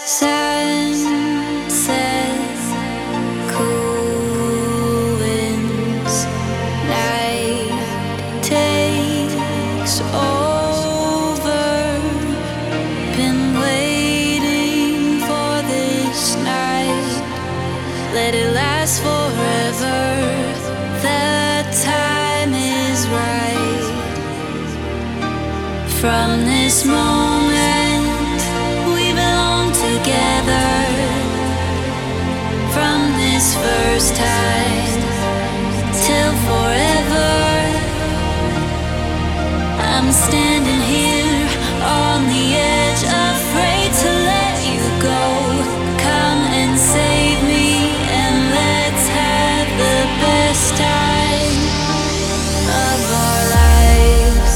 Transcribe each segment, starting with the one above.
Sunset, cool winds, night takes over. Been waiting for this night. Let it last forever. The time is right. From this moment we belong together. From this first time till forever, I'm standing here on the edge, afraid to let you go. Come and save me, and let's have the best time of our lives.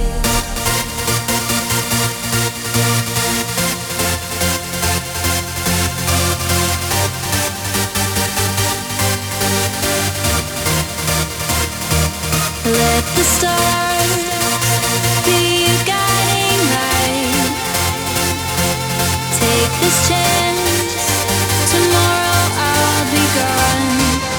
Let the stars be your guiding light. Take this chance, tomorrow I'll be gone.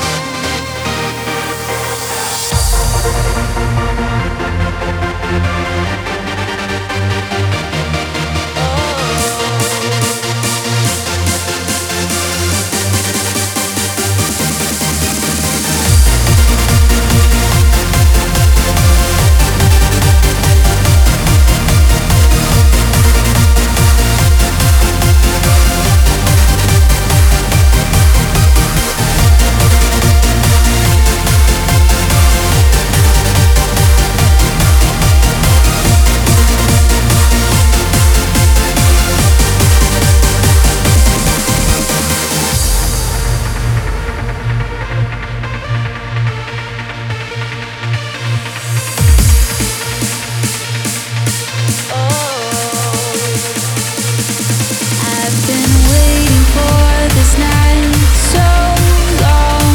I've been waiting for this night so long.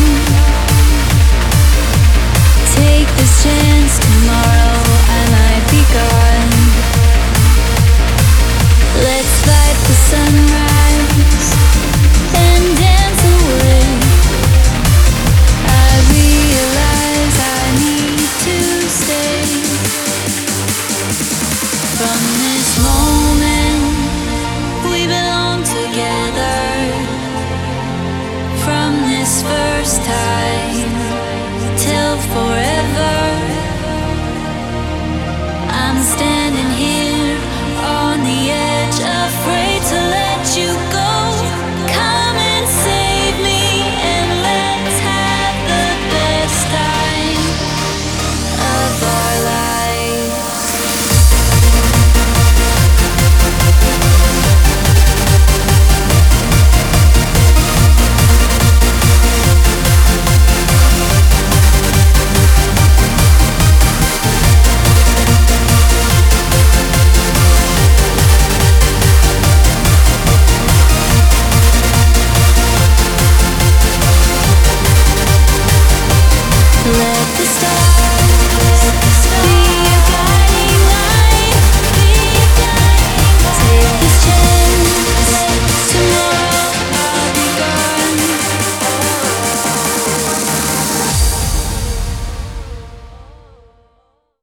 Take this chance, tomorrow I might be gone. Let's fight the sunrise.